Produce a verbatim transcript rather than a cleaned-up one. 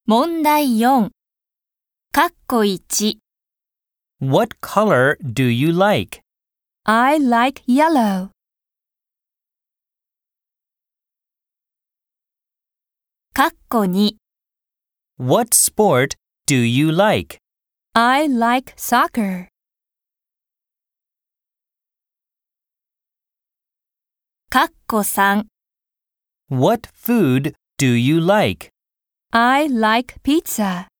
問題よん、かっこいち。 What color do you like? I like yellow. かっこに。 What sport do you like? I like soccer. かっこさん。 What food do you like? I like pizza.